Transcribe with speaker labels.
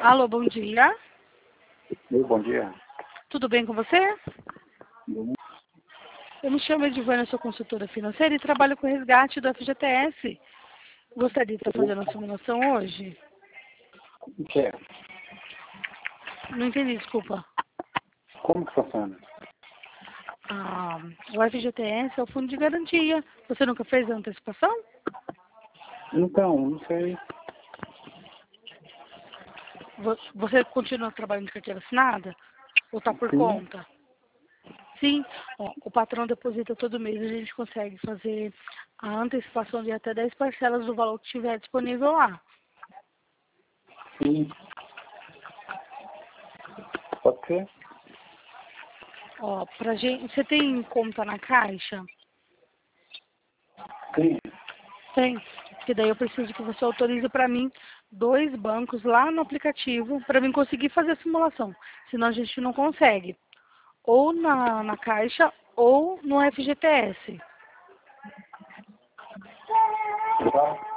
Speaker 1: Alô, bom dia.
Speaker 2: Bom dia.
Speaker 1: Tudo bem com você?
Speaker 2: Bom.
Speaker 1: Eu me chamo Edivânia, sou consultora financeira e trabalho com resgate do FGTS. Gostaria de estar fazendo a simulação hoje?
Speaker 2: O que é?
Speaker 1: Não entendi, desculpa.
Speaker 2: Como que funciona?
Speaker 1: O FGTS é o fundo de garantia. Você nunca fez a antecipação?
Speaker 2: Então, não sei.
Speaker 1: Você continua trabalhando de carteira assinada? Ou está por
Speaker 2: Sim.
Speaker 1: conta? Sim. Ó, o patrão deposita todo mês e a gente consegue fazer a antecipação de até 10 parcelas do valor que estiver disponível lá.
Speaker 2: Sim. Pode ser?
Speaker 1: Ó, pra gente, você tem conta na Caixa?
Speaker 2: Sim.
Speaker 1: Tem. Porque daí eu preciso que você autorize para mim 2 bancos lá no aplicativo para mim conseguir fazer a simulação. Senão a gente não consegue. Ou na Caixa ou no FGTS.
Speaker 2: Tá.